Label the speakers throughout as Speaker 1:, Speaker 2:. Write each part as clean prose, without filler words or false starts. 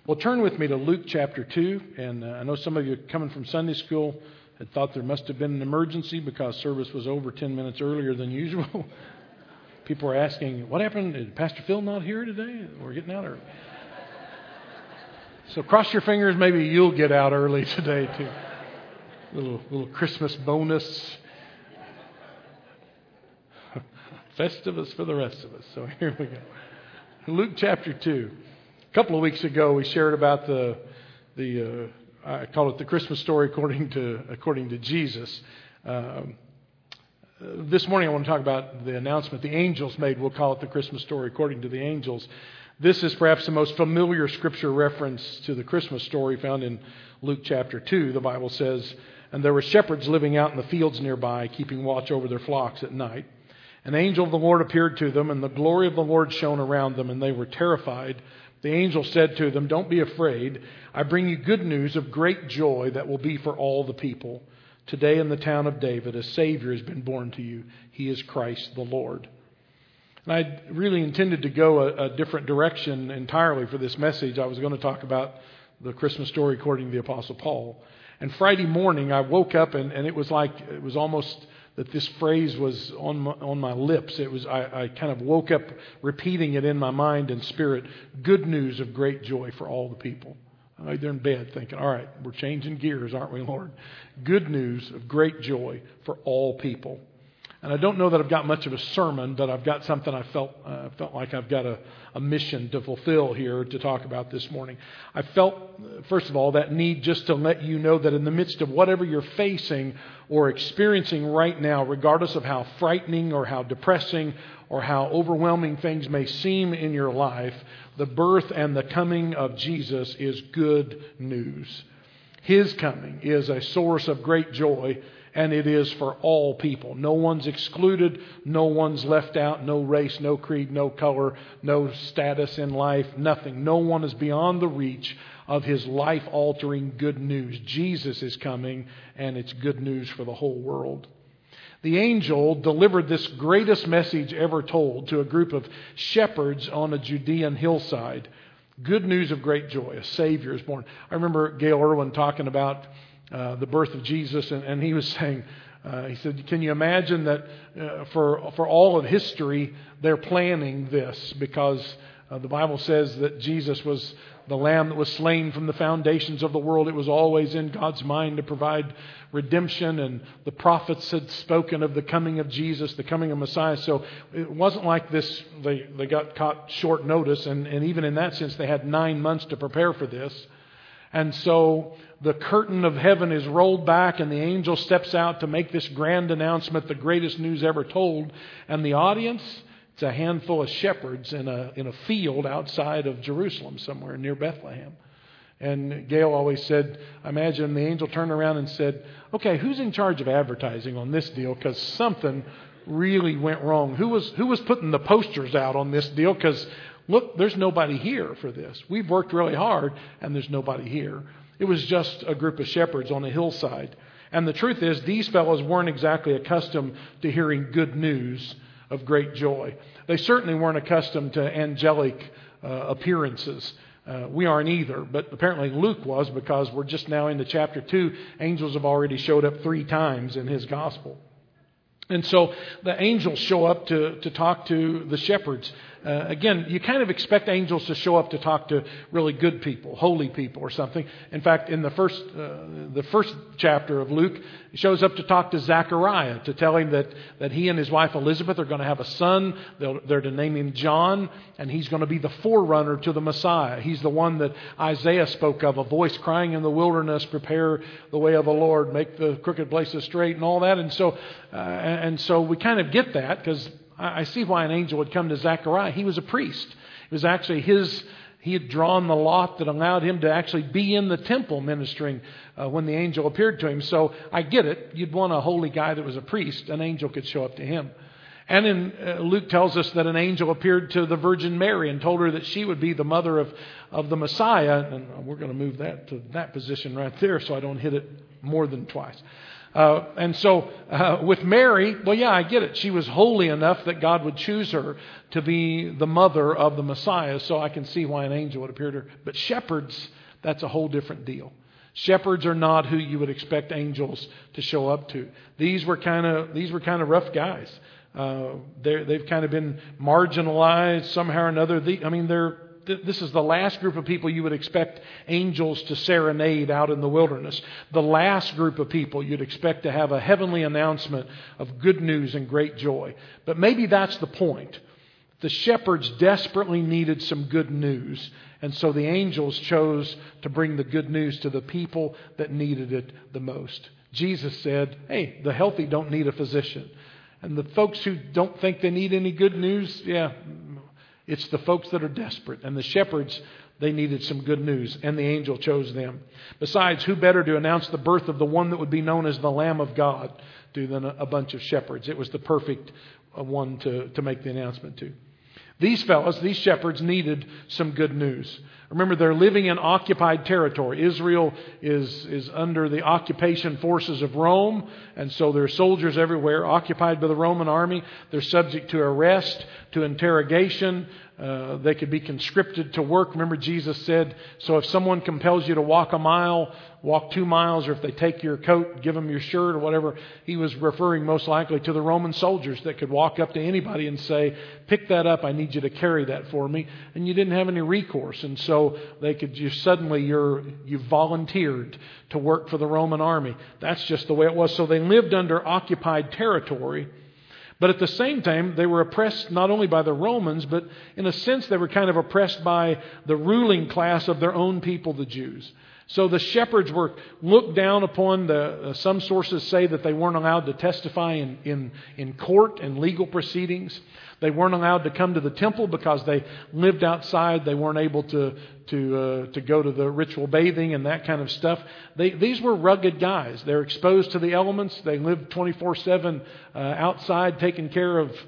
Speaker 1: Well, turn with me to Luke chapter 2. And I know some of you coming from Sunday school had thought there must have been an emergency because service was over 10 minutes earlier than usual. People were asking, what happened? Is Pastor Phil not here today? We're getting out early. So cross your fingers, maybe you'll get out early today too. Little Christmas bonus. Festivus for the rest of us. So here we go. Luke chapter 2. A couple of weeks ago we shared about the I call it the Christmas story according to Jesus. This morning I want to talk about the announcement the angels made. We'll call it the Christmas story according to the angels. This is perhaps the most familiar scripture reference to the Christmas story found in Luke chapter 2. The Bible says, "And there were shepherds living out in the fields nearby, keeping watch over their flocks at night. An angel of the Lord appeared to them, and the glory of the Lord shone around them, and they were terrified. The angel said to them, 'Don't be afraid. I bring you good news of great joy that will be for all the people. Today in the town of David, a Savior has been born to you. He is Christ the Lord.'" And I really intended to go a different direction entirely for this message. I was going to talk about the Christmas story according to the Apostle Paul. And Friday morning I woke up and it was almost that this phrase was on my lips. I kind of woke up repeating it in my mind and spirit. Good news of great joy for all the people. I lay there in bed thinking, all right, we're changing gears, aren't we, Lord? Good news of great joy for all people. And I don't know that I've got much of a sermon, but I've got something I felt like I've got a mission to fulfill here to talk about this morning. I felt, first of all, that need just to let you know that in the midst of whatever you're facing or experiencing right now, regardless of how frightening or how depressing or how overwhelming things may seem in your life, the birth and the coming of Jesus is good news. His coming is a source of great joy, and it is for all people. No one's excluded. No one's left out. No race, no creed, no color, no status in life, nothing. No one is beyond the reach of His life-altering good news. Jesus is coming, and it's good news for the whole world. The angel delivered this greatest message ever told to a group of shepherds on a Judean hillside. Good news of great joy. A Savior is born. I remember Gail Irwin talking about the birth of Jesus, and he was saying, he said, can you imagine that for all of history they're planning this because the Bible says that Jesus was the Lamb that was slain from the foundations of the world. It was always in God's mind to provide redemption, and the prophets had spoken of the coming of Jesus, the coming of Messiah. So it wasn't like this, they got caught short notice, and even in that sense they had 9 months to prepare for this. And so the curtain of heaven is rolled back and the angel steps out to make this grand announcement, the greatest news ever told. And the audience, it's a handful of shepherds in a field outside of Jerusalem, somewhere near Bethlehem. And Gail always said, I imagine the angel turned around and said, okay, who's in charge of advertising on this deal? Because something really went wrong. Who was putting the posters out on this deal? Because look, there's nobody here for this. We've worked really hard, and there's nobody here. It was just a group of shepherds on a hillside. And the truth is, these fellows weren't exactly accustomed to hearing good news of great joy. They certainly weren't accustomed to angelic appearances. We aren't either, but apparently Luke was, because we're just now into chapter 2. Angels have already showed up 3 times in his gospel. And so the angels show up to talk to the shepherds. Again, you kind of expect angels to show up to talk to really good people, holy people or something. In fact, in the first chapter of Luke, he shows up to talk to Zechariah, to tell him that he and his wife Elizabeth are going to have a son. They're to name him John, and he's going to be the forerunner to the Messiah. He's the one that Isaiah spoke of, a voice crying in the wilderness, prepare the way of the Lord, make the crooked places straight, and all that. And so we kind of get that, because I see why an angel would come to Zechariah. He was a priest. It was actually he had drawn the lot that allowed him to actually be in the temple ministering when the angel appeared to him. So I get it. You'd want a holy guy that was a priest. An angel could show up to him. And in Luke tells us that an angel appeared to the Virgin Mary and told her that she would be the mother of the Messiah. And we're going to move that to that position right there so I don't hit it more than twice. And so with Mary, well, yeah, I get it. She was holy enough that God would choose her to be the mother of the Messiah. So I can see why an angel would appear to her. But shepherds, that's a whole different deal. Shepherds are not who you would expect angels to show up to. These were kind of rough guys. They've kind of been marginalized somehow or another. This is the last group of people you would expect angels to serenade out in the wilderness. The last group of people you'd expect to have a heavenly announcement of good news and great joy. But maybe that's the point. The shepherds desperately needed some good news. And so the angels chose to bring the good news to the people that needed it the most. Jesus said, hey, the healthy don't need a physician. And the folks who don't think they need any good news, yeah, it's the folks that are desperate. And the shepherds, they needed some good news. And the angel chose them. Besides, who better to announce the birth of the one that would be known as the Lamb of God than a bunch of shepherds? It was the perfect one to make the announcement to. These shepherds needed some good news. Remember, they're living in occupied territory. Israel is under the occupation forces of Rome, and so there are soldiers everywhere occupied by the Roman army. They're subject to arrest, to interrogation. They could be conscripted to work. Remember, Jesus said, so if someone compels you to walk a mile, walk 2 miles, or if they take your coat, give them your shirt or whatever. He was referring most likely to the Roman soldiers that could walk up to anybody and say, pick that up, I need you to carry that for me. And you didn't have any recourse. And so they could just suddenly, you volunteered to work for the Roman army. That's just the way it was. So they lived under occupied territory. But at the same time, they were oppressed not only by the Romans, but in a sense they were kind of oppressed by the ruling class of their own people, the Jews. So the shepherds were looked down upon. Some sources say that they weren't allowed to testify in court and legal proceedings. They weren't allowed to come to the temple because they lived outside. They weren't able to go to the ritual bathing and that kind of stuff. These were rugged guys. They're exposed to the elements. They lived 24/7 outside, taking care of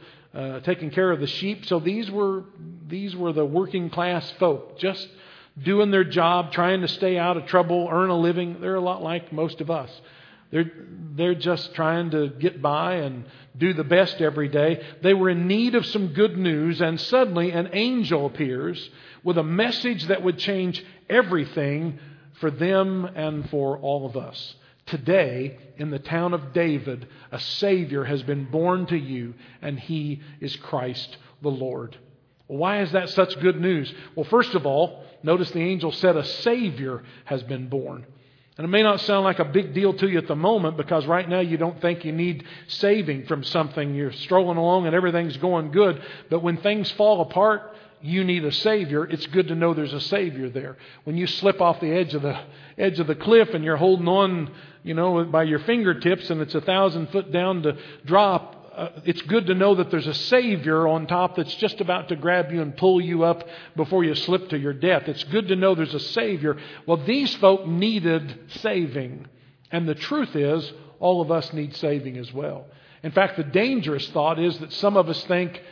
Speaker 1: the sheep. So these were the working class folk, just doing their job, trying to stay out of trouble, earn a living. They're a lot like most of us. They're just trying to get by and do the best every day. They were in need of some good news, and suddenly an angel appears with a message that would change everything for them and for all of us. Today, in the town of David, a Savior has been born to you, and He is Christ the Lord. Why is that such good news? Well, first of all, notice the angel said a Savior has been born. And it may not sound like a big deal to you at the moment because right now you don't think you need saving from something. You're strolling along and everything's going good. But when things fall apart, you need a Savior. It's good to know there's a Savior there. When you slip off the edge of the cliff and you're holding on, by your fingertips and it's 1,000 foot down to drop, it's good to know that there's a Savior on top that's just about to grab you and pull you up before you slip to your death. It's good to know there's a Savior. Well, these folk needed saving. And the truth is, all of us need saving as well. In fact, the dangerous thought is that some of us think,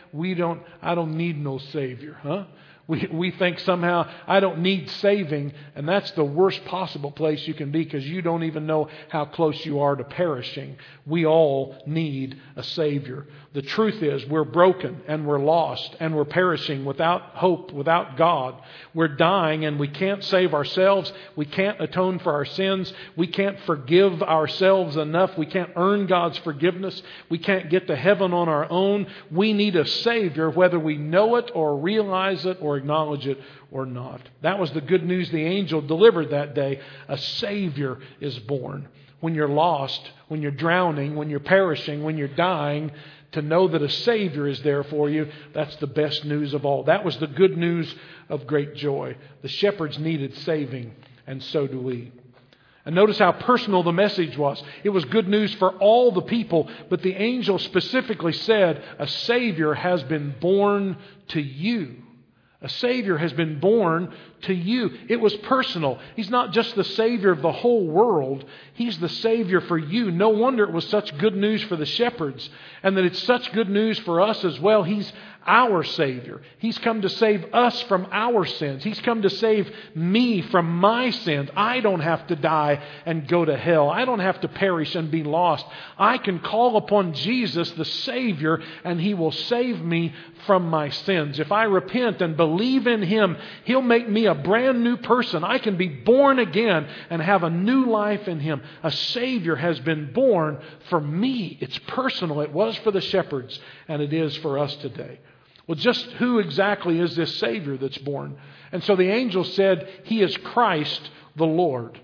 Speaker 1: I don't need no Savior, huh? We think somehow I don't need saving, and that's the worst possible place you can be because you don't even know how close you are to perishing. We all need a Savior. The truth is we're broken and we're lost and we're perishing without hope, without God. We're dying and we can't save ourselves. We can't atone for our sins. We can't forgive ourselves enough. We can't earn God's forgiveness. We can't get to heaven on our own. We need a Savior whether we know it or realize it or acknowledge it or not. That was the good news the angel delivered that day. A Savior is born. When you're lost, when you're drowning, when you're perishing, when you're dying, to know that a Savior is there for you, that's the best news of all. That was the good news of great joy. The shepherds needed saving, and so do we. And notice how personal the message was. It was good news for all the people, but the angel specifically said, a Savior has been born to you. A Savior has been born to you. It was personal. He's not just the Savior of the whole world. He's the Savior for you. No wonder it was such good news for the shepherds, and that it's such good news for us as well. He's our Savior. He's come to save us from our sins. He's come to save me from my sins. I don't have to die and go to hell. I don't have to perish and be lost. I can call upon Jesus, the Savior, and He will save me from my sins. If I repent and believe in Him, He'll make me a brand new person. I can be born again and have a new life in Him. A Savior has been born for me. It's personal. It was for the shepherds, and it is for us today. Well, just who exactly is this Savior that's born? And so the angel said, He is Christ the Lord.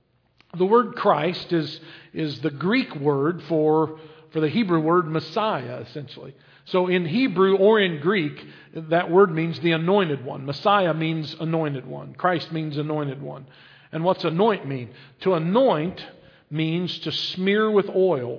Speaker 1: The word Christ is the Greek word for the Hebrew word Messiah, essentially. So in Hebrew or in Greek, that word means the anointed one. Messiah means anointed one. Christ means anointed one. And what's anoint mean? To anoint means to smear with oil.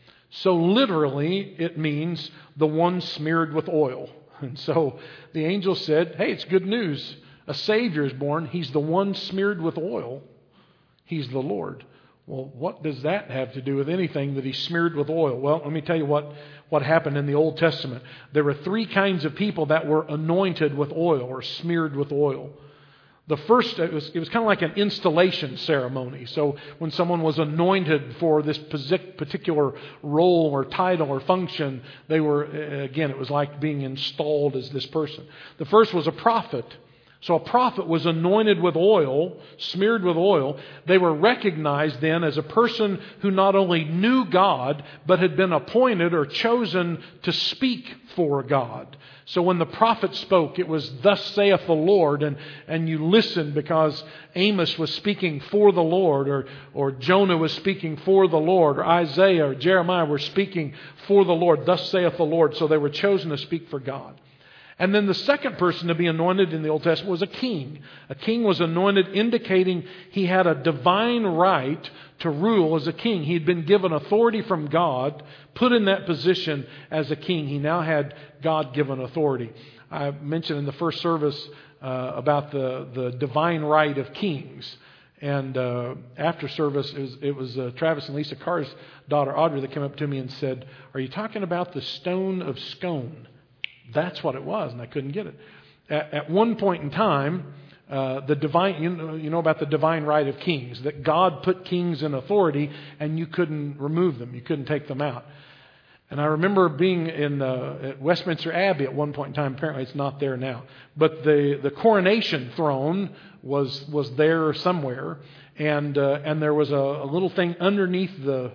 Speaker 1: So literally, it means the one smeared with oil. And so the angel said, hey, it's good news. A Savior is born. He's the one smeared with oil. He's the Lord. Well, what does that have to do with anything that He's smeared with oil? Well, let me tell you what happened in the Old Testament. There were three kinds of people that were anointed with oil or smeared with oil. The first, it was kind of like an installation ceremony. So when someone was anointed for this particular role or title or function, they were, again, it was like being installed as this person. The first was a prophet. So a prophet was anointed with oil, smeared with oil. They were recognized then as a person who not only knew God, but had been appointed or chosen to speak for God. So when the prophet spoke, it was, thus saith the Lord, and you listened because Amos was speaking for the Lord, or Jonah was speaking for the Lord, or Isaiah or Jeremiah were speaking for the Lord, thus saith the Lord. So they were chosen to speak for God. And then the second person to be anointed in the Old Testament was a king. A king was anointed, indicating he had a divine right to rule as a king. He had been given authority from God, put in that position as a king. He now had God-given authority. I mentioned in the first service about the divine right of kings. And after service, it was Travis and Lisa Carr's daughter, Audrey, that came up to me and said, are you talking about the stone of Scone? That's what it was, and I couldn't get it. At one point in time, the divine, you know about the divine right of kings, that God put kings in authority, and you couldn't remove them, you couldn't take them out. And I remember being at Westminster Abbey at one point in time. Apparently, it's not there now, but the coronation throne was there somewhere, and there was a little thing underneath the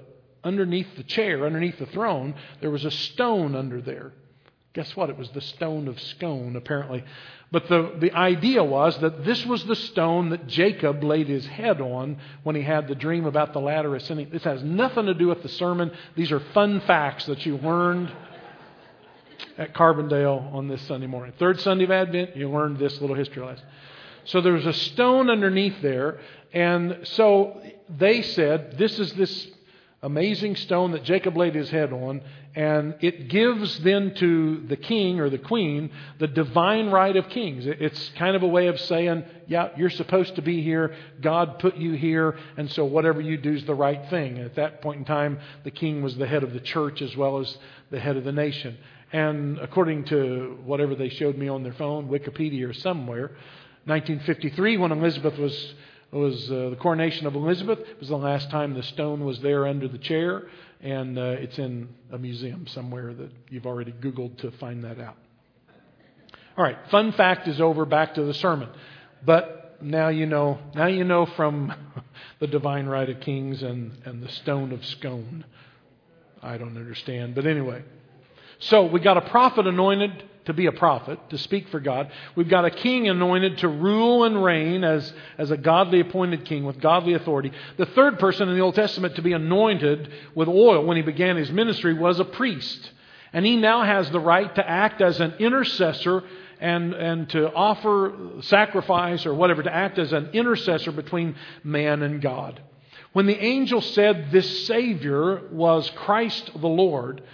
Speaker 1: chair, underneath the throne. There was a stone under there. Guess what? It was the stone of Scone, apparently. But the idea was that this was the stone that Jacob laid his head on when he had the dream about the ladder ascending. This has nothing to do with the sermon. These are fun facts that you learned at Carbondale on this Sunday morning. Third Sunday of Advent, you learned this little history lesson. So there was a stone underneath there. And so they said, this is this amazing stone that Jacob laid his head on, and it gives then to the king or the queen the divine right of kings. It's kind of a way of saying, yeah, you're supposed to be here. God put you here, and so whatever you do is the right thing. And at that point in time, the king was the head of the church as well as the head of the nation. And according to whatever they showed me on their phone, Wikipedia or somewhere, 1953, when Elizabeth was the coronation of Elizabeth. It was the last time the stone was there under the chair, and it's in a museum somewhere that you've already Googled to find that out. All right, fun fact is over. Back to the sermon. But now you know from the divine right of kings and the stone of Scone. I don't understand, but anyway. So we got a prophet anointed to be a prophet, to speak for God. We've got a king anointed to rule and reign as a godly appointed king with godly authority. The third person in the Old Testament to be anointed with oil when he began his ministry was a priest. And he now has the right to act as an intercessor and to offer sacrifice or whatever, to act as an intercessor between man and God. When the angel said this Savior was Christ the Lord,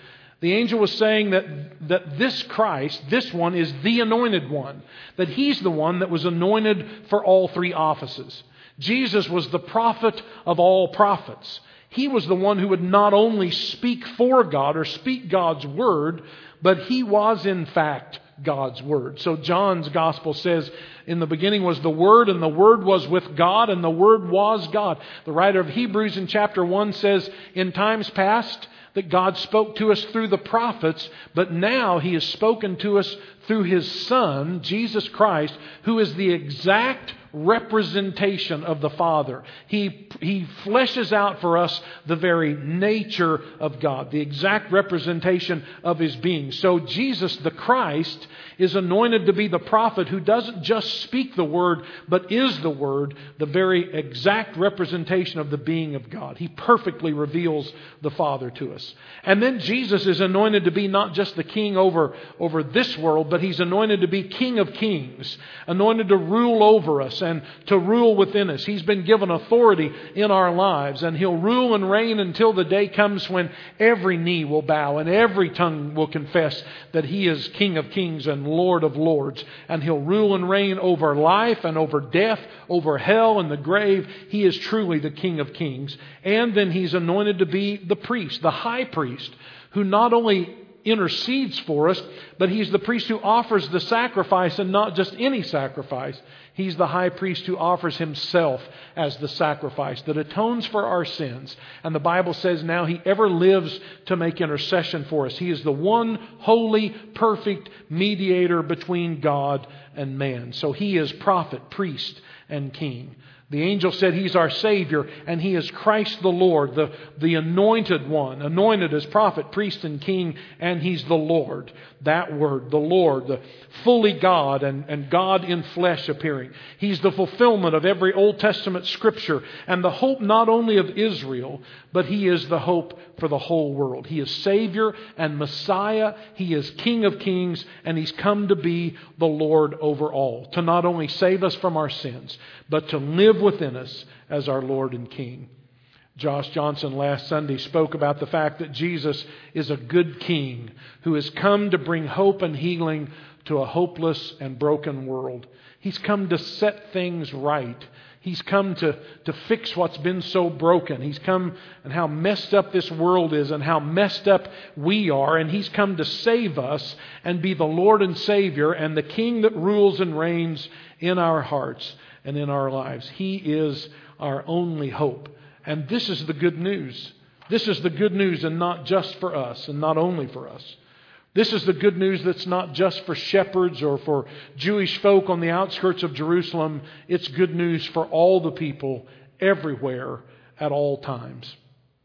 Speaker 1: The angel was saying that this Christ, this one, is the anointed one. That He's the one that was anointed for all three offices. Jesus was the prophet of all prophets. He was the one who would not only speak for God or speak God's word, but He was in fact God's word. So John's gospel says, in the beginning was the Word, and the Word was with God, and the Word was God. The writer of Hebrews in chapter 1 says, in times past, that God spoke to us through the prophets, but now He has spoken to us through His Son, Jesus Christ, who is the exact representation of the Father. He fleshes out for us the very nature of God, the exact representation of His being. So Jesus, the Christ, is anointed to be the prophet who doesn't just speak the Word, but is the Word, the very exact representation of the being of God. He perfectly reveals the Father to us. And then Jesus is anointed to be not just the King over this world, but He's anointed to be King of Kings, anointed to rule over us and to rule within us. He's been given authority in our lives, and He'll rule and reign until the day comes when every knee will bow and every tongue will confess that He is King of Kings and Lord of Lords. And He'll rule and reign over life and over death, over hell and the grave. He is truly the King of Kings. And then He's anointed to be the priest, the high priest, who not only intercedes for us, but He's the priest who offers the sacrifice, and not just any sacrifice. He's the high priest who offers Himself as the sacrifice that atones for our sins. And the Bible says now He ever lives to make intercession for us. He is the one holy, perfect mediator between God and man. So He is prophet, priest, and king. The angel said He's our Savior, and He is Christ the Lord, the anointed one, anointed as prophet, priest, and king, and He's the Lord. That word, the Lord, the fully God and God in flesh appearing. He's the fulfillment of every Old Testament scripture and the hope not only of Israel, but He is the hope for the whole world. He is Savior and Messiah. He is King of Kings, and He's come to be the Lord over all, to not only save us from our sins, but to live within us as our Lord and King. Josh Johnson last Sunday spoke about the fact that Jesus is a good King who has come to bring hope and healing to a hopeless and broken world. He's come to set things right. He's come to fix what's been so broken. He's come and how messed up this world is and how messed up we are. And He's come to save us and be the Lord and Savior and the King that rules and reigns in our hearts and in our lives. He is our only hope. And this is the good news. This is the good news, and not just for us and not only for us. This is the good news that's not just for shepherds or for Jewish folk on the outskirts of Jerusalem. It's good news for all the people everywhere at all times.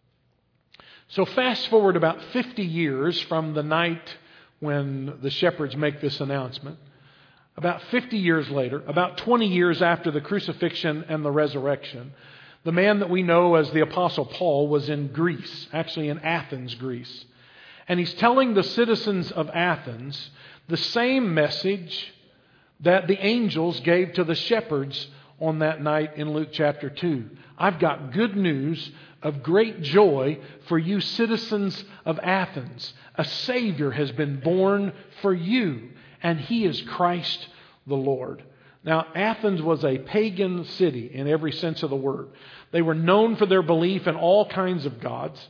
Speaker 1: So fast forward about 50 years from the night when the shepherds make this announcement. About 50 years later, about 20 years after the crucifixion and the resurrection, the man that we know as the Apostle Paul was in Greece, actually in Athens, Greece. And he's telling the citizens of Athens the same message that the angels gave to the shepherds on that night in Luke chapter 2. I've got good news of great joy for you citizens of Athens. A Savior has been born for you, and He is Christ the Lord. Now, Athens was a pagan city in every sense of the word. They were known for their belief in all kinds of gods.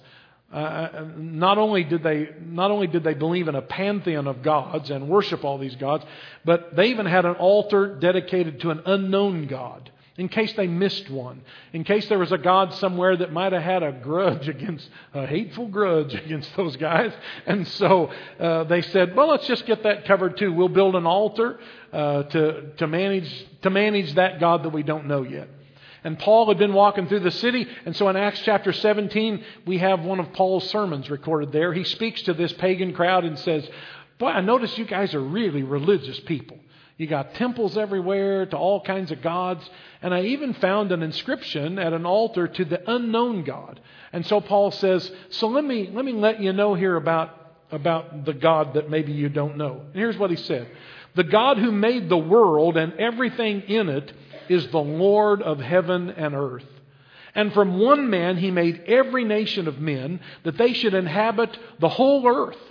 Speaker 1: Not only did they believe in a pantheon of gods and worship all these gods, but they even had an altar dedicated to an unknown God, in case they missed one, in case there was a God somewhere that might have had a hateful grudge against those guys. And so they said, well, let's just get that covered too. We'll build an altar to manage that God that we don't know yet. And Paul had been walking through the city, and so in Acts chapter 17, we have one of Paul's sermons recorded there. He speaks to this pagan crowd and says, boy, I notice you guys are really religious people. You got temples everywhere to all kinds of gods. And I even found an inscription at an altar to the unknown God. And so Paul says, so let me let you know here about the God that maybe you don't know. And here's what he said. The God who made the world and everything in it is the Lord of heaven and earth. And from one man He made every nation of men that they should inhabit the whole earth.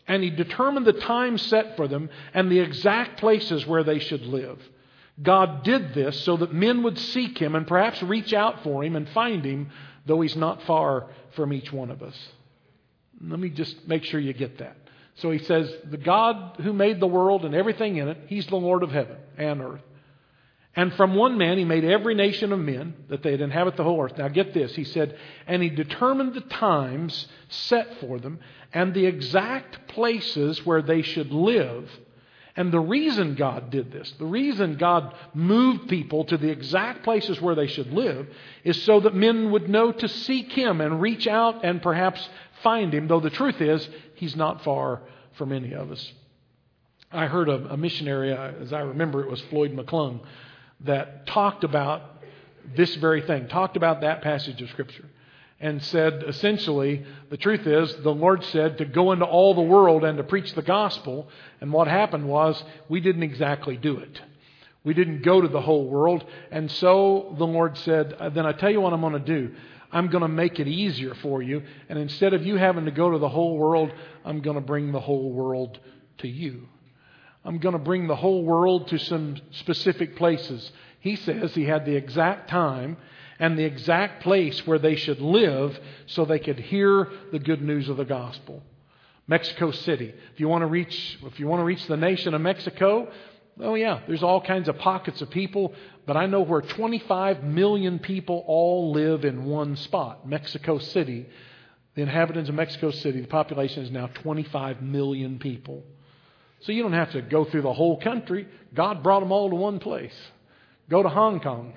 Speaker 1: And He determined the time set for them and the exact places where they should live. God did this so that men would seek Him and perhaps reach out for Him and find Him, though He's not far from each one of us. Let me just make sure you get that. So He says, the God who made the world and everything in it, He's the Lord of heaven and earth. And from one man He made every nation of men, that they'd inhabit the whole earth. Now get this, He said, and He determined the times set for them and the exact places where they should live. And the reason God did this, the reason God moved people to the exact places where they should live, is so that men would know to seek Him and reach out and perhaps find Him, though the truth is, He's not far from any of us. I heard a missionary, as I remember it was Floyd McClung, that talked about this very thing, talked about that passage of Scripture, and said essentially, the truth is, the Lord said to go into all the world and to preach the gospel, and what happened was we didn't exactly do it. We didn't go to the whole world, and so the Lord said, then I tell you what I'm going to do. I'm going to make it easier for you, and instead of you having to go to the whole world, I'm going to bring the whole world to you. I'm going to bring the whole world to some specific places. He says He had the exact time and the exact place where they should live so they could hear the good news of the gospel. Mexico City. If you want to reach the nation of Mexico, oh yeah, there's all kinds of pockets of people, but I know where 25 million people all live in one spot. Mexico City. The inhabitants of Mexico City, the population is now 25 million people. So you don't have to go through the whole country. God brought them all to one place. Go to Hong Kong.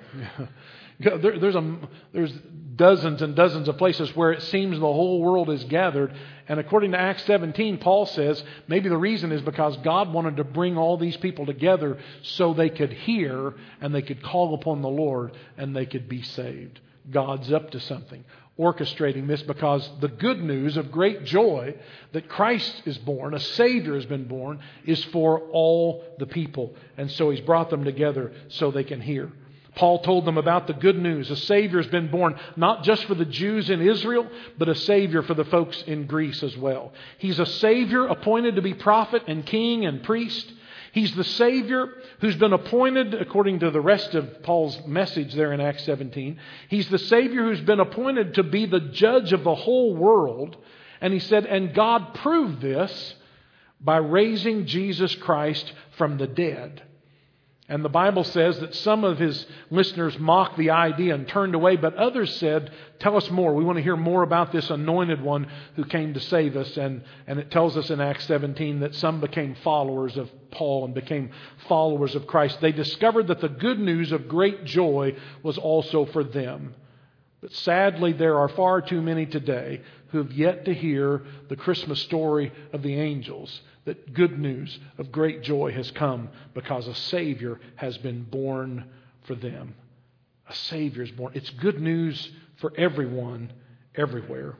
Speaker 1: There's dozens and dozens of places where it seems the whole world is gathered. And according to Acts 17, Paul says maybe the reason is because God wanted to bring all these people together so they could hear and they could call upon the Lord and they could be saved. God's up to something, orchestrating this, because the good news of great joy that Christ is born, a Savior has been born, is for all the people. And so He's brought them together so they can hear. Paul told them about the good news. A Savior has been born, not just for the Jews in Israel, but a Savior for the folks in Greece as well. He's a Savior appointed to be prophet and king and priest. He's the Savior who's been appointed, according to the rest of Paul's message there in Acts 17, He's the Savior who's been appointed to be the judge of the whole world. And he said, and God proved this by raising Jesus Christ from the dead. And the Bible says that some of His listeners mocked the idea and turned away, but others said, tell us more. We want to hear more about this anointed one who came to save us. And it tells us in Acts 17 that some became followers of Paul and became followers of Christ. They discovered that the good news of great joy was also for them. But sadly, there are far too many today who have yet to hear the Christmas story of the angels, that good news of great joy has come because a Savior has been born for them. A Savior is born. It's good news for everyone, everywhere.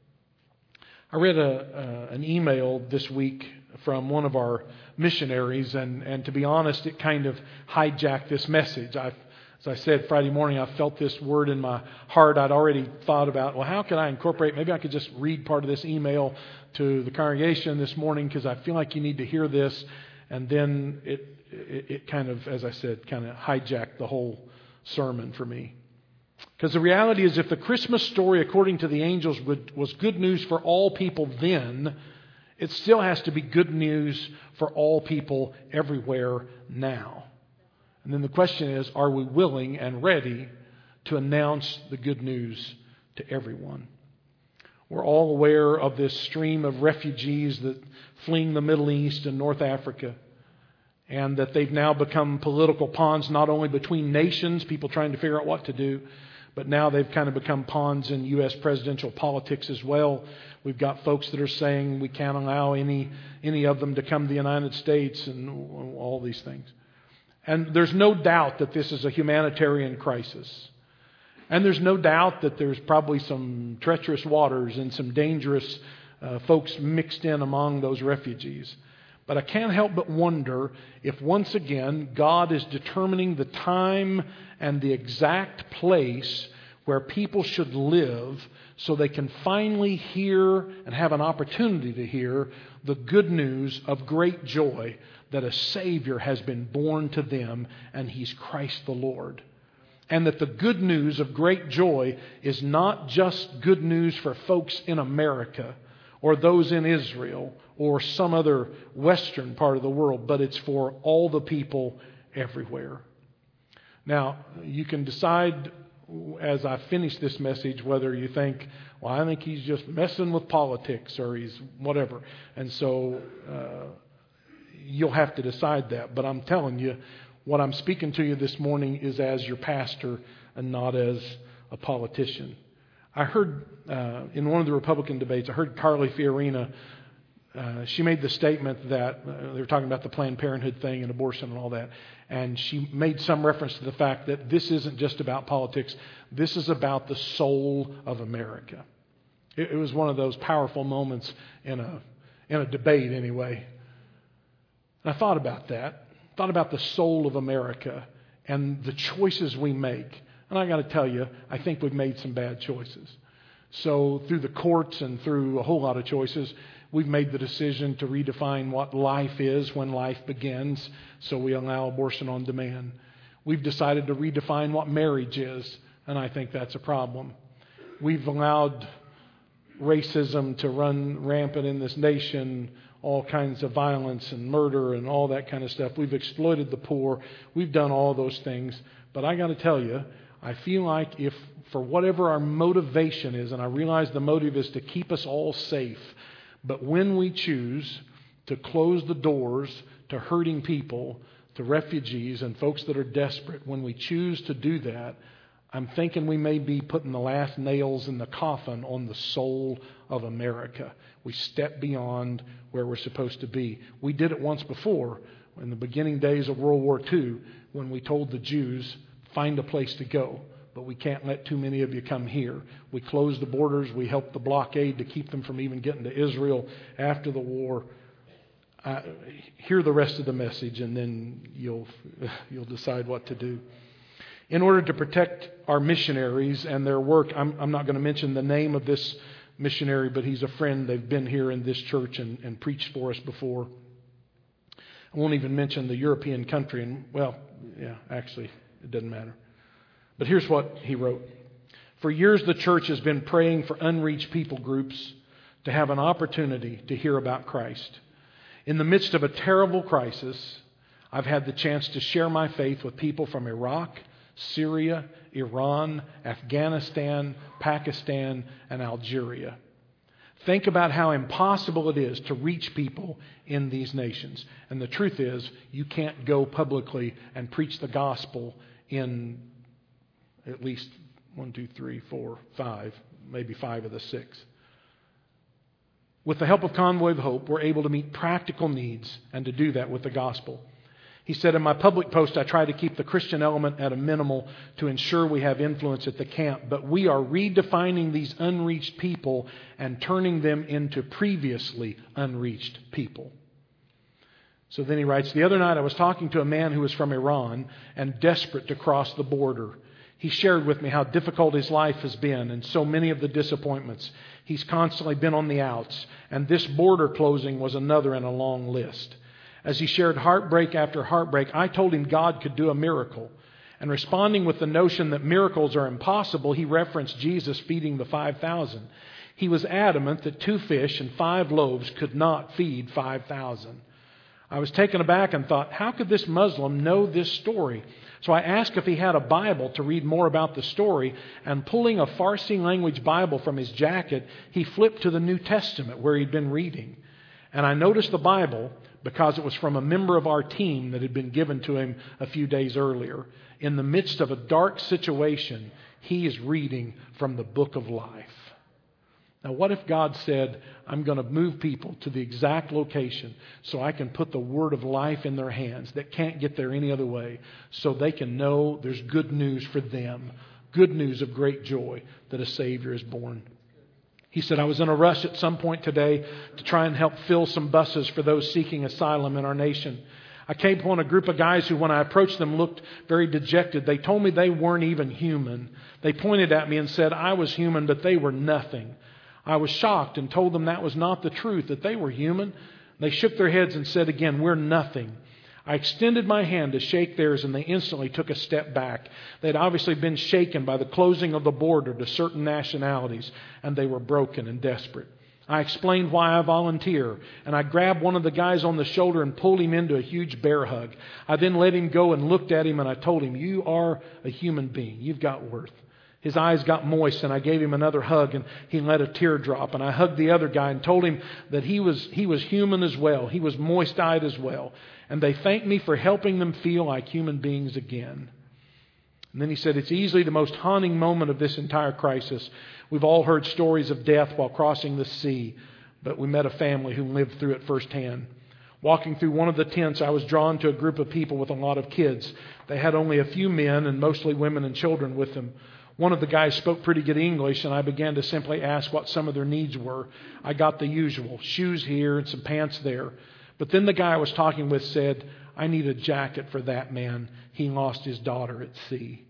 Speaker 1: I read an email this week from one of our missionaries, and to be honest, it kind of hijacked this message. As I said Friday morning, I felt this word in my heart. I'd already thought about, well, how could I incorporate? Maybe I could just read part of this email to the congregation this morning because I feel like you need to hear this. And then it kind of, as I said, kind of hijacked the whole sermon for me. Because the reality is, if the Christmas story, according to the angels, was good news for all people then, it still has to be good news for all people everywhere now. And then the question is, are we willing and ready to announce the good news to everyone? We're all aware of this stream of refugees that fleeing the Middle East and North Africa, and that they've now become political pawns not only between nations, people trying to figure out what to do, but now they've kind of become pawns in U.S. presidential politics as well. We've got folks that are saying we can't allow any of them to come to the United States and all these things. And there's no doubt that this is a humanitarian crisis. And there's no doubt that there's probably some treacherous waters and some dangerous folks mixed in among those refugees. But I can't help but wonder if once again God is determining the time and the exact place where people should live so they can finally hear and have an opportunity to hear the good news of great joy that a Savior has been born to them and He's Christ the Lord. And that the good news of great joy is not just good news for folks in America or those in Israel or some other Western part of the world, but it's for all the people everywhere. Now, you can decide as I finish this message whether you think, well, I think he's just messing with politics or he's whatever. And so you'll have to decide that. But I'm telling you, what I'm speaking to you this morning is as your pastor and not as a politician. I heard in one of the Republican debates, I heard Carly Fiorina. She made the statement that they were talking about the Planned Parenthood thing and abortion and all that. And she made some reference to the fact that this isn't just about politics. This is about the soul of America. It was one of those powerful moments in a debate anyway. And I thought about that. Thought about the soul of America and the choices we make. And I got to tell you, I think we've made some bad choices. So through the courts and through a whole lot of choices, we've made the decision to redefine what life is when life begins, so we allow abortion on demand. We've decided to redefine what marriage is, and I think that's a problem. We've allowed racism to run rampant in this nation, all kinds of violence and murder and all that kind of stuff. We've exploited the poor. We've done all those things. But I got to tell you, I feel like if for whatever our motivation is, and I realize the motive is to keep us all safe, but when we choose to close the doors to hurting people, to refugees and folks that are desperate, when we choose to do that, I'm thinking we may be putting the last nails in the coffin on the soul of America. We step beyond where we're supposed to be. We did it once before in the beginning days of World War II when we told the Jews, find a place to go. But we can't let too many of you come here. We closed the borders. We helped the blockade to keep them from even getting to Israel after the war. Hear the rest of the message and then you'll decide what to do. In order to protect our missionaries and their work, I'm not going to mention the name of this missionary, but he's a friend. They've been here in this church and preached for us before. I won't even mention the European country. And well, yeah, actually, it doesn't matter. But here's what he wrote. For years, the church has been praying for unreached people groups to have an opportunity to hear about Christ. In the midst of a terrible crisis, I've had the chance to share my faith with people from Iraq, Syria, Iran, Afghanistan, Pakistan, and Algeria. Think about how impossible it is to reach people in these nations. And the truth is, you can't go publicly and preach the gospel in at least 5, maybe 5 of the 6. With the help of Convoy of Hope, we're able to meet practical needs and to do that with the gospel. He said, in my public post, I try to keep the Christian element at a minimal to ensure we have influence at the camp, but we are redefining these unreached people and turning them into previously unreached people. So then he writes, the other night I was talking to a man who was from Iran and desperate to cross the border. He shared with me how difficult his life has been and so many of the disappointments. He's constantly been on the outs, and this border closing was another in a long list. As he shared heartbreak after heartbreak, I told him God could do a miracle. And responding with the notion that miracles are impossible, he referenced Jesus feeding the 5,000. He was adamant that 2 fish and 5 loaves could not feed 5,000. I was taken aback and thought, how could this Muslim know this story? So I asked if he had a Bible to read more about the story, and pulling a Farsi language Bible from his jacket, he flipped to the New Testament where he'd been reading. And I noticed the Bible because it was from a member of our team that had been given to him a few days earlier. In the midst of a dark situation, he is reading from the book of life. Now, what if God said, I'm going to move people to the exact location so I can put the word of life in their hands that can't get there any other way, so they can know there's good news for them, good news of great joy that a Savior is born. He said, I was in a rush at some point today to try and help fill some buses for those seeking asylum in our nation. I came upon a group of guys who, when I approached them, looked very dejected. They told me they weren't even human. They pointed at me and said I was human, but they were nothing. I was shocked and told them that was not the truth, that they were human. They shook their heads and said again, we're nothing. I extended my hand to shake theirs, and they instantly took a step back. They'd obviously been shaken by the closing of the border to certain nationalities, and they were broken and desperate. I explained why I volunteer, and I grabbed one of the guys on the shoulder and pulled him into a huge bear hug. I then let him go and looked at him, and I told him, you are a human being. You've got worth. His eyes got moist, and I gave him another hug, and he let a tear drop. And I hugged the other guy and told him that he was human as well. He was moist-eyed as well. And they thanked me for helping them feel like human beings again. And then he said, it's easily the most haunting moment of this entire crisis. We've all heard stories of death while crossing the sea, but we met a family who lived through it firsthand. Walking through one of the tents, I was drawn to a group of people with a lot of kids. They had only a few men and mostly women and children with them. One of the guys spoke pretty good English, and I began to simply ask what some of their needs were. I got the usual, shoes here and some pants there. But then the guy I was talking with said, I need a jacket for that man. He lost his daughter at sea.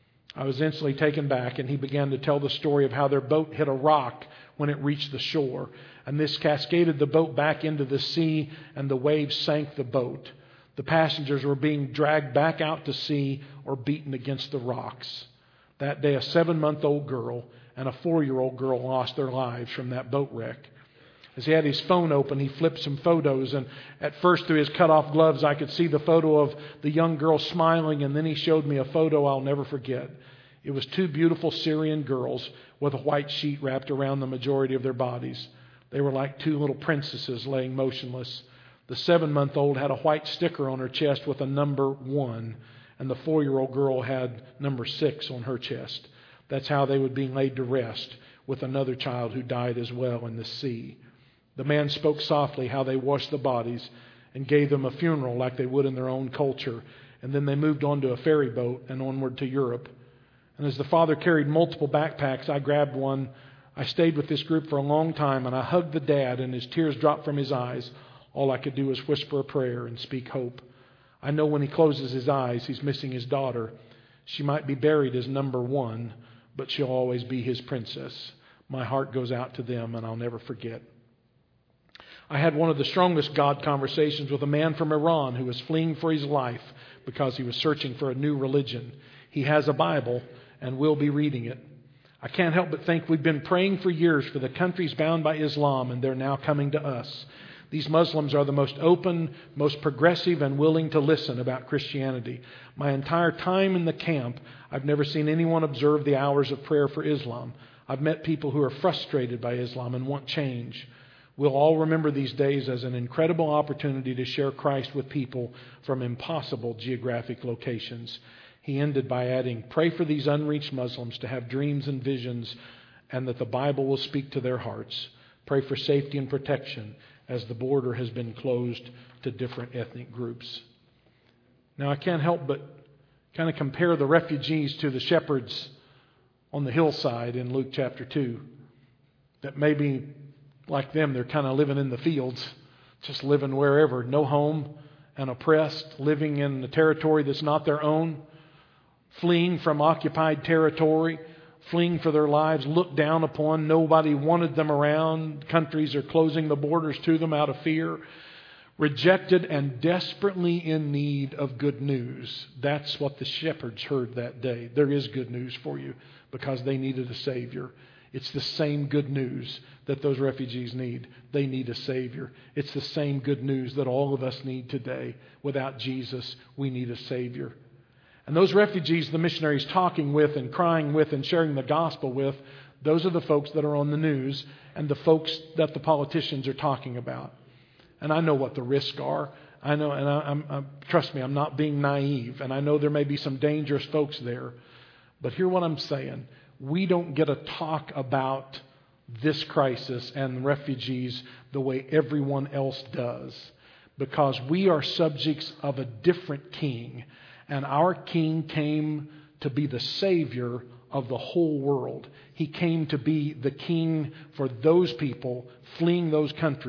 Speaker 1: I was instantly taken back, and he began to tell the story of how their boat hit a rock when it reached the shore. And this cascaded the boat back into the sea, and the waves sank the boat. The passengers were being dragged back out to sea or beaten against the rocks. That day, a 7-month-old girl and a 4-year-old girl lost their lives from that boat wreck. As he had his phone open, he flipped some photos, and at first through his cut-off gloves, I could see the photo of the young girl smiling, and then he showed me a photo I'll never forget. It was 2 beautiful Syrian girls with a white sheet wrapped around the majority of their bodies. They were like 2 little princesses laying motionless. The 7-month-old had a white sticker on her chest with a number 1, and the 4-year-old girl had number 6 on her chest. That's how they were being laid to rest, with another child who died as well in the sea. The man spoke softly how they washed the bodies and gave them a funeral like they would in their own culture. And then they moved on to a ferry boat and onward to Europe. And as the father carried multiple backpacks, I grabbed one. I stayed with this group for a long time, and I hugged the dad, and his tears dropped from his eyes. All I could do was whisper a prayer and speak hope. I know when he closes his eyes, he's missing his daughter. She might be buried as number 1, but she'll always be his princess. My heart goes out to them, and I'll never forget. I had one of the strongest God conversations with a man from Iran who was fleeing for his life because he was searching for a new religion. He has a Bible and will be reading it. I can't help but think we've been praying for years for the countries bound by Islam, and they're now coming to us. These Muslims are the most open, most progressive, and willing to listen about Christianity. My entire time in the camp, I've never seen anyone observe the hours of prayer for Islam. I've met people who are frustrated by Islam and want change. We'll all remember these days as an incredible opportunity to share Christ with people from impossible geographic locations. He ended by adding, pray for these unreached Muslims to have dreams and visions, and that the Bible will speak to their hearts. Pray for safety and protection as the border has been closed to different ethnic groups. Now, I can't help but kind of compare the refugees to the shepherds on the hillside in Luke chapter 2. That maybe, like them, they're kind of living in the fields, just living wherever, no home and oppressed, living in a territory that's not their own, fleeing from occupied territory, fleeing for their lives, looked down upon. Nobody wanted them around. Countries are closing the borders to them out of fear. Rejected and desperately in need of good news. That's what the shepherds heard that day. There is good news for you because they needed a Savior. It's the same good news that those refugees need. They need a Savior. It's the same good news that all of us need today. Without Jesus, we need a Savior. And those refugees the missionary's talking with and crying with and sharing the gospel with, those are the folks that are on the news and the folks that the politicians are talking about. And I know what the risks are. I know, and trust me, I'm not being naive. And I know there may be some dangerous folks there. But hear what I'm saying. We don't get to talk about this crisis and refugees the way everyone else does, because we are subjects of a different king, and our king came to be the Savior of the whole world. He came to be the king for those people fleeing those countries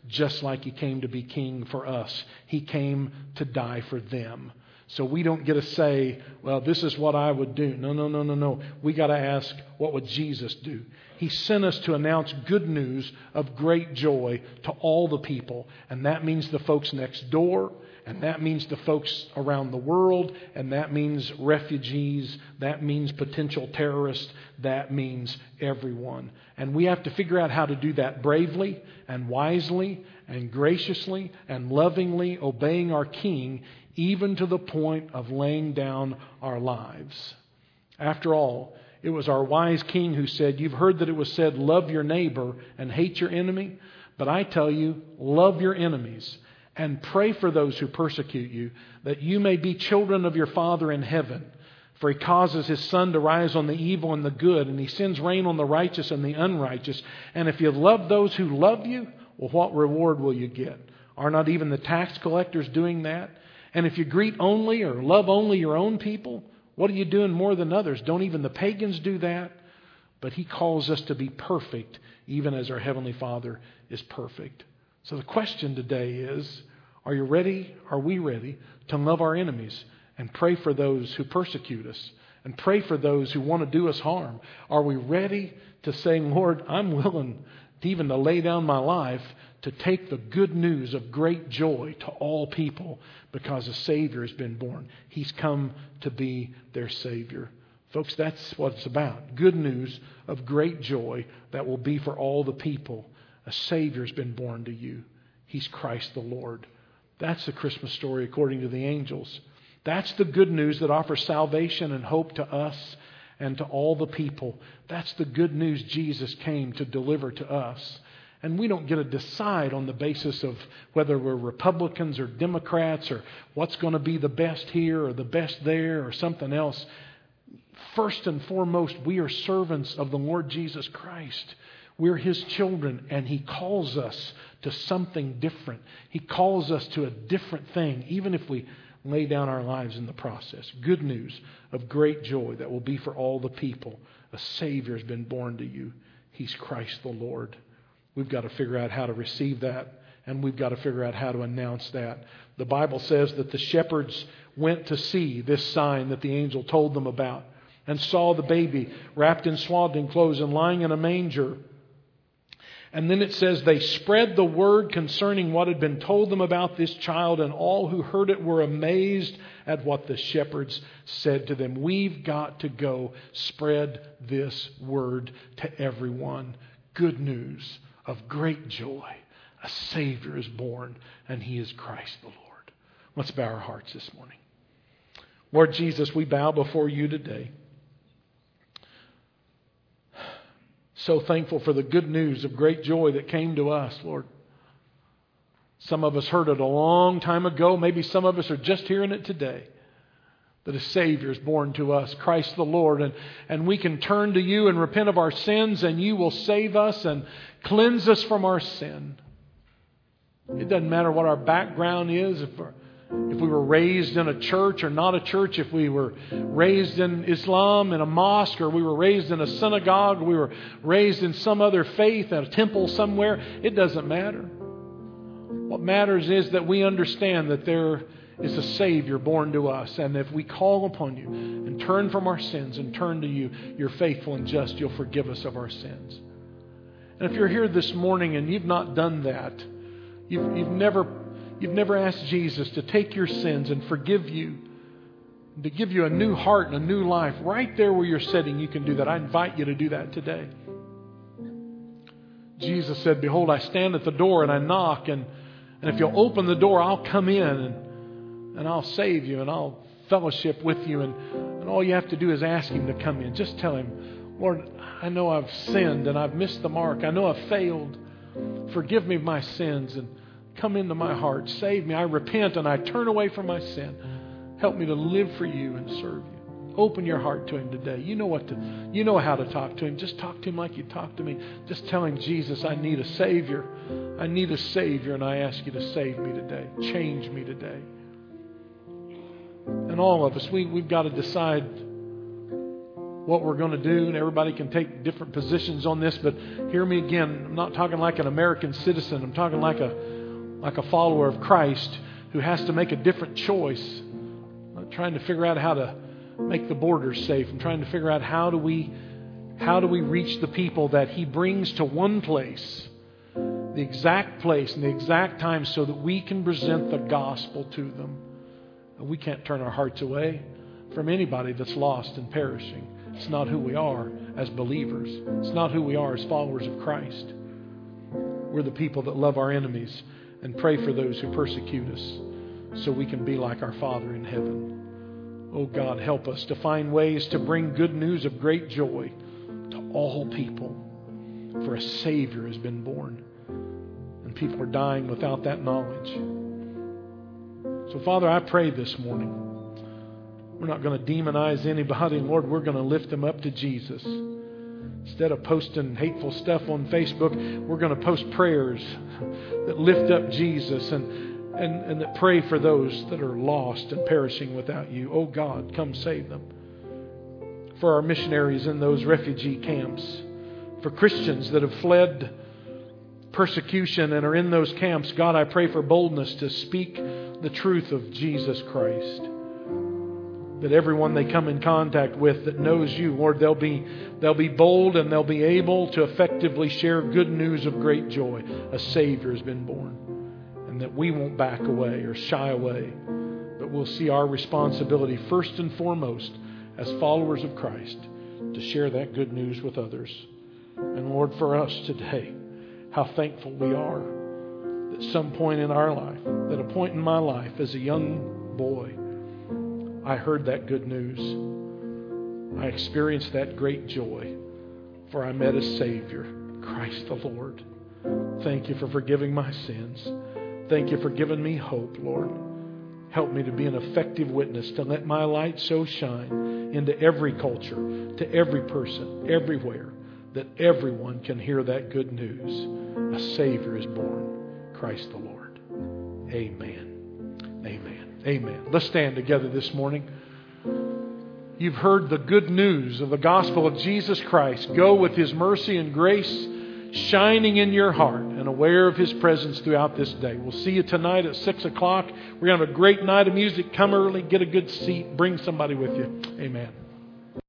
Speaker 1: just like He came to be king for us. He came to die for them. So we don't get to say, well, this is what I would do. No. We got to ask, what would Jesus do? He sent us to announce good news of great joy to all the people. And that means the folks next door. And that means the folks around the world. And that means refugees. That means potential terrorists. That means everyone. And we have to figure out how to do that bravely and wisely and graciously and lovingly, obeying our King, even to the point of laying down our lives. After all, it was our wise King who said, you've heard that it was said, love your neighbor and hate your enemy. But I tell you, love your enemies and pray for those who persecute you, that you may be children of your Father in heaven. For He causes His sun to rise on the evil and the good, and He sends rain on the righteous and the unrighteous. And if you love those who love you, well, what reward will you get? Are not even the tax collectors doing that? And if you greet only or love only your own people, what are you doing more than others? Don't even the pagans do that? But He calls us to be perfect, even as our Heavenly Father is perfect. So the question today is, are you ready? Are we ready to love our enemies and pray for those who persecute us and pray for those who want to do us harm? Are we ready to say, Lord, I'm willing even to lay down my life to take the good news of great joy to all people because a Savior has been born. He's come to be their Savior. Folks, that's what it's about. Good news of great joy that will be for all the people. A Savior has been born to you. He's Christ the Lord. That's the Christmas story according to the angels. That's the good news that offers salvation and hope to us and to all the people. That's the good news Jesus came to deliver to us. And we don't get to decide on the basis of whether we're Republicans or Democrats or what's going to be the best here or the best there or something else. First and foremost, we are servants of the Lord Jesus Christ. We're His children, and He calls us to something different. He calls us to a different thing, even if we lay down our lives in the process. Good news of great joy that will be for all the people. A Savior has been born to you. He's Christ the Lord. We've got to figure out how to receive that, and we've got to figure out how to announce that. The Bible says that the shepherds went to see this sign that the angel told them about and saw the baby wrapped in swaddling clothes and lying in a manger. And then it says they spread the word concerning what had been told them about this child, and all who heard it were amazed at what the shepherds said to them. We've got to go spread this word to everyone. Good news of great joy. A Savior is born, and He is Christ the Lord. Let's bow our hearts this morning. Lord Jesus, we bow before You today. So thankful for the good news of great joy that came to us, Lord. Some of us heard it a long time ago. Maybe some of us are just hearing it today. That a Savior is born to us, Christ the Lord. And we can turn to You and repent of our sins, and You will save us and cleanse us from our sin. It doesn't matter what our background is, if we were raised in a church or not a church, if we were raised in Islam in a mosque, or we were raised in a synagogue, or we were raised in some other faith, at a temple somewhere. It doesn't matter. What matters is that we understand that there is a Savior born to us. And if we call upon You and turn from our sins and turn to You, You're faithful and just. You'll forgive us of our sins. And if you're here this morning and you've not done that, you've never asked Jesus to take your sins and forgive you, to give you a new heart and a new life, right there where you're sitting, you can do that. I invite you to do that today. Jesus said, behold, I stand at the door and I knock, and if you'll open the door, I'll come in and I'll save you and I'll fellowship with you. And all you have to do is ask Him to come in. Just tell Him, Lord, I know I've sinned and I've missed the mark. I know I've failed. Forgive me of my sins and come into my heart. Save me. I repent and I turn away from my sin. Help me to live for You and serve You. Open your heart to Him today. You know how to talk to Him. Just talk to Him like you talk to me. Just tell Him, Jesus, I need a Savior. I need a Savior, and I ask You to save me today. Change me today. And all of us, we've got to decide what we're going to do, and everybody can take different positions on this, but hear me again. I'm not talking like an American citizen. I'm talking like a follower of Christ who has to make a different choice. I'm not trying to figure out how to make the borders safe. I'm trying to figure out how do we reach the people that He brings to one place, the exact place and the exact time, so that we can present the gospel to them. We can't turn our hearts away from anybody that's lost and perishing. It's not who we are as believers. It's not who we are as followers of Christ. We're the people that love our enemies and pray for those who persecute us so we can be like our Father in heaven. Oh God, help us to find ways to bring good news of great joy to all people. For a Savior has been born, and people are dying without that knowledge. So Father, I pray this morning, we're not going to demonize anybody. Lord, we're going to lift them up to Jesus. Instead of posting hateful stuff on Facebook, we're going to post prayers that lift up Jesus and that pray for those that are lost and perishing without you. Oh God, come save them. For our missionaries in those refugee camps, for Christians that have fled persecution and are in those camps, God, I pray for boldness to speak the truth of Jesus Christ. That everyone they come in contact with that knows you, Lord, they'll be bold and they'll be able to effectively share good news of great joy. A Savior has been born. And that we won't back away or shy away, but we'll see our responsibility first and foremost as followers of Christ to share that good news with others. And Lord, for us today, how thankful we are that some point in our life, that a point in my life as a young boy, I heard that good news. I experienced that great joy, for I met a Savior, Christ the Lord. Thank you for forgiving my sins. Thank you for giving me hope, Lord. Help me to be an effective witness, to let my light so shine into every culture, to every person, everywhere, that everyone can hear that good news. A Savior is born, Christ the Lord. Amen. Amen. Amen. Let's stand together this morning. You've heard the good news of the gospel of Jesus Christ. Go with His mercy and grace shining in your heart and aware of His presence throughout this day. We'll see you tonight at 6 o'clock. We're going to have a great night of music. Come early, get a good seat, bring somebody with you. Amen.